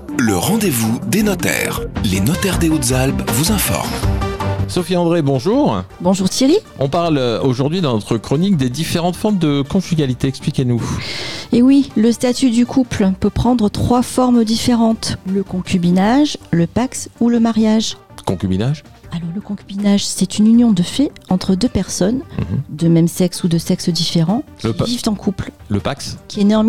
Le rendez-vous des notaires. Les notaires des Hautes-Alpes vous informent. Sophie André, bonjour. Bonjour Thierry. On parle aujourd'hui dans notre chronique des différentes formes de conjugalité. Expliquez-nous. Et oui, le statut du couple peut prendre 3 formes différentes. Le concubinage, le pax ou le mariage. Concubinage ? Alors le concubinage, c'est une union de fait entre 2 personnes, de même sexe ou de sexe différent, qui vivent en couple. Le pax ? Qui est né en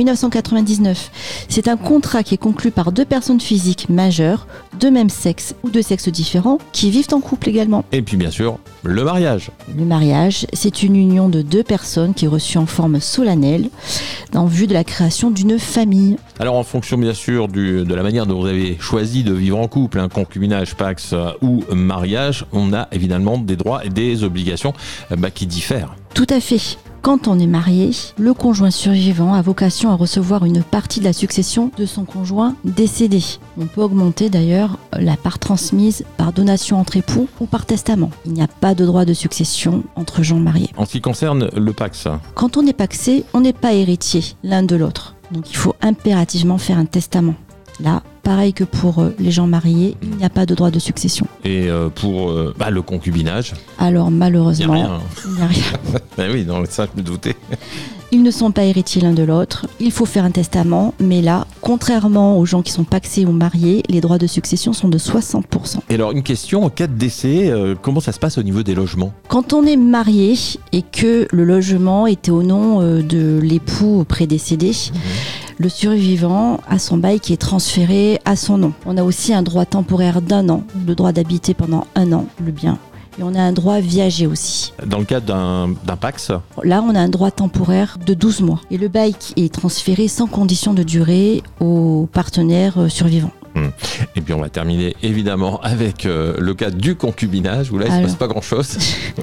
1999. C'est un contrat qui est conclu par 2 personnes physiques majeures, de même sexe ou de sexe différent, qui vivent en couple également. Et puis bien sûr, le mariage. Le mariage, c'est une union de 2 personnes qui est reçue en forme solennelle, en vue de la création d'une famille. Alors en fonction bien sûr de la manière dont vous avez choisi de vivre en couple, concubinage, pax ou mariage, on a évidemment des droits et des obligations qui diffèrent. Tout à fait. Quand on est marié, le conjoint survivant a vocation à recevoir une partie de la succession de son conjoint décédé. On peut augmenter d'ailleurs la part transmise par donation entre époux ou par testament. Il n'y a pas de droit de succession entre gens mariés. En ce qui concerne le pax, quand on est paxé, on n'est pas héritier l'un de l'autre. Donc il faut impérativement faire un testament. Là, pareil que pour les gens mariés, il n'y a pas de droit de succession. Et pour le concubinage ? Alors malheureusement, il n'y a rien. Ben oui, donc ça je me doutais. Ils ne sont pas héritiers l'un de l'autre. Il faut faire un testament, mais là, contrairement aux gens qui sont paxés ou mariés, les droits de succession sont de 60%. Et alors une question, en cas de décès, comment ça se passe au niveau des logements ? Quand on est marié et que le logement était au nom de l'époux prédécédé, le survivant a son bail qui est transféré à son nom. On a aussi un droit temporaire d'1 an, le droit d'habiter pendant 1 an le bien. Et on a un droit viager aussi. Dans le cas d'un pax ? Là, on a un droit temporaire de 12 mois. Et le bail est transféré sans condition de durée au partenaire survivant. Et puis on va terminer évidemment avec le cas du concubinage où là il ne se passe pas grand chose.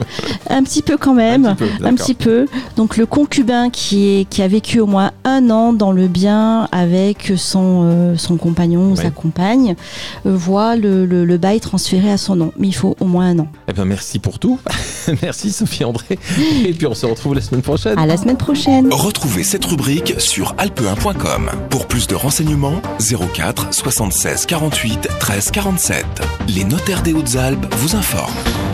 Un petit peu quand même, un petit peu. Donc le concubin qui a vécu au moins 1 an dans le bien avec son compagnon ou sa compagne voit le bail transféré à son nom. Mais il faut au moins 1 an. Eh bien merci pour tout. Merci Sophie André. Et puis on se retrouve la semaine prochaine. À la semaine prochaine. Retrouvez cette rubrique sur alpe1.com. Pour plus de renseignements, 04 76 48 13 47. Les notaires des Hautes-Alpes vous informent.